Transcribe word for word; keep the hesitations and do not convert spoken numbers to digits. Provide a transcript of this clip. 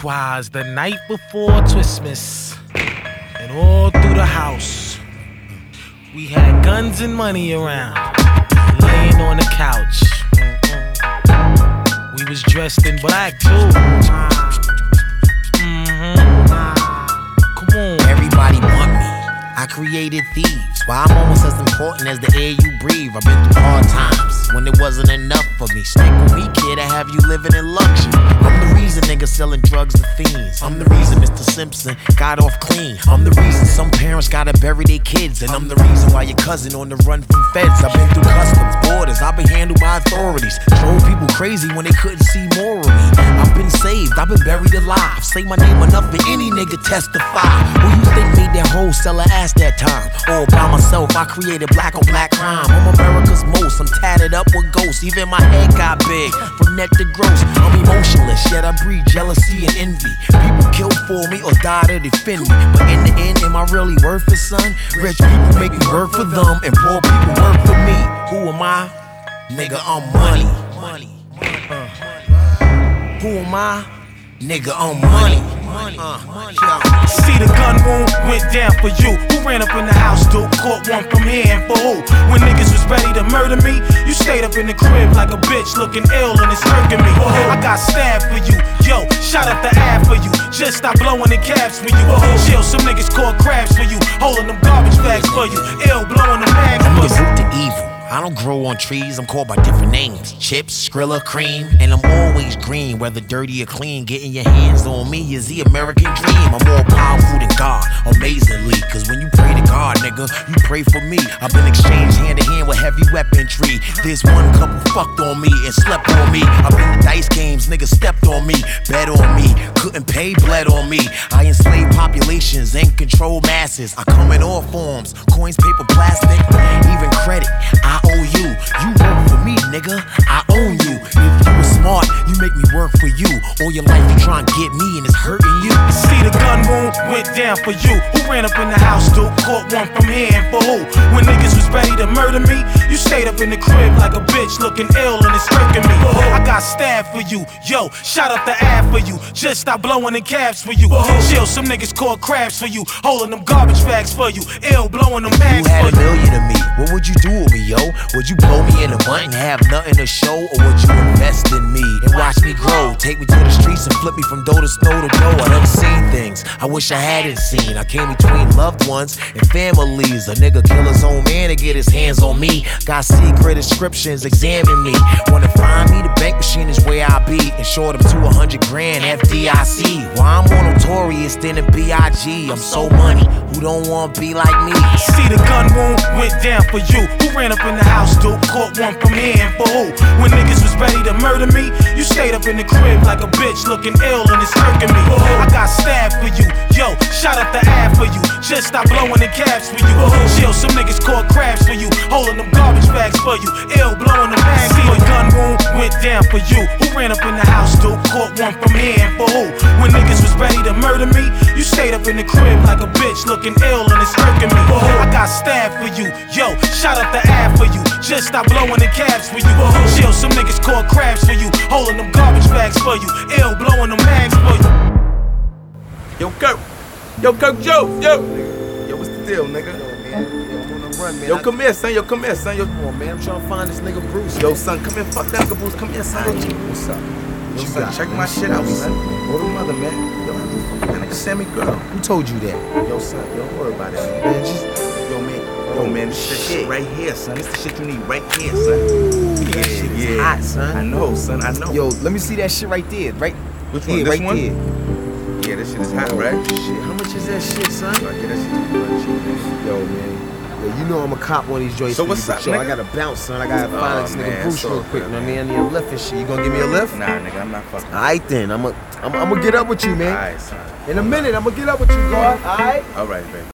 'Twas the night before Christmas, and all through the house we had guns and money around, laying on the couch. We was dressed in black too. Mm-hmm. Come on. Everybody want me. I created thieves. Why I'm almost as important as the air you breathe. I've been through hard times when it wasn't enough for me. Stick with me, kid, I have you living in luxury. I'm the reason niggas selling drugs to fiends. I'm the reason Mister Simpson got off clean. I'm the reason some parents gotta bury their kids. And I'm the reason why your cousin on the run from feds. I've been through customs, borders, I've been handled by authorities. Drove people crazy when they couldn't see more of me. I've been saved, I've been buried alive. Say my name enough for any nigga testify. Who you think made that whole seller ass that time? All by myself, I created black on black crime. I'm America's most, I'm tatted up with ghosts. Even my head got big, from net to gross. I'm emotionless, yet I breed jealousy and envy. People kill for me or die to defend me. But in the end, am I really worth it, son? Rich people make me work for them, and poor people work for me. Who am I? Nigga, I'm money. Uh. Who am I? Nigga, I'm money. Uh, See, the gun wound went down for you. Who ran up in the house, dude? Caught one from here, and for who? When niggas was ready to murder me, you stayed up in the crib like a bitch, looking ill and it's irking me. I got stabbed for you, yo, shot up the ad for you. Just stop blowing the cabs for you. Chill, some niggas caught crabs for you, holding them garbage bags for you. Ill, blowing them bags for you. I'm the evil. I don't grow on trees, I'm called by different names. Chips, Skrilla, Cream, and I'm always green. Whether dirty or clean, getting your hands on me is the American dream. I'm more powerful than God, amazingly. Cause when you pray to God, nigga, you pray for me. I've been exchanged hand to hand with heavy weaponry. This one couple fucked on me and slept on me. I've been to dice games, niggas stepped on me, bet on me, couldn't pay, bled on me. I enslave populations and control masses. I come in all forms, coins, paper, plastic, even credit. I owe you, you work for me, nigga, I own you. If you were smart, you make me work for you. All your life you try and get me and it's hurting you. See, the gun wound went down for you. Who ran up in the house, dude? Caught one from here, and for who? When niggas was ready to murder me, you stayed up in the crib like a bitch, looking ill and it's irking me. I got stabbed for you, yo, shot up the ad for you. Just stop blowing in cabs for you. Chill, some niggas caught crabs for you, holding them garbage bags for you. Ill, blowing them bags for you. You had a million of me, what would you do with me, yo? Would you blow me in a butt and have nothing to show? Or would you invest in me and watch me grow? Take me to the streets and flip me from dough to snow to dough. I done seen things I wish I hadn't seen. I came between loved ones and families. A nigga kill his own man to get his hands on me. Got secret inscriptions, examine me. Wanna find me? The bank machine is where I be. And short them to a hundred grand F D I C. Why I'm more notorious than a B I G. I'm so money, who don't wanna be like me? See, the gun wound went down for you. Who ran up in the house, dude? Caught one from here, and for who? When niggas was ready to murder me, you stayed up in the crib like a bitch, looking ill and it's irking me. I got stabbed for you, yo, shot up the ad for you. Just stop blowing the cabs for you. Chill, some niggas caught crabs for you, holding them garbage bags for you. Ill, blowing them bags for you. The gun wound went down for you. Who ran up in the house, dude? Caught one from here, and for who? When niggas was ready to murder me, you stayed up in the crib like a bitch, looking ill and it's irking me. I got stabbed for you, yo, shot up the ad for you. Just stop blowing the cabs for you. Chill, some niggas caught crabs for you, holding them garbage bags for you. Ill, blowing them bags for you. Yo, Kirk. Yo, Kirk Joe. Yo. Yo, what's the deal, nigga? Yo, man. Yo, I'm on the run, man. Yo, come here, son. Yo, come here, son. Yo, Come on, man. I'm trying to find this nigga Bruce. Yo, son, come here. Fuck that nigga Bruce. Come here, son. What's up? Yo, son, check my shit out, son. Go to mother, man. Yo, that nigga Sammy girl. Who told you that? Yo, son, yo, don't worry about that, Man, just Yo, man. Yo, man, this shit, shit right here, son. This the shit you need right here, son. that shit is hot, son. I know, son. I know. Yo, let me see that shit right there. Right Which one? here, This right one? there. Yeah, this shit is hot, right? Shit, how much is that shit, son? Yo, I get that shit too much, man. Yo, man. Yo, you know I'm a cop on these joints. So for what's you, up, but yo, nigga? I gotta bounce, son. I gotta Oh, find this man, nigga Bruce so real quick. good, You know what I mean? I need a lift and shit. You gonna give me a lift? Nah, nigga, I'm not fucking. Alright then. I'm gonna I'm, I'm gonna get up with you, man. Alright, son. In a minute, I'm gonna get up with you, God. Alright? Alright, baby.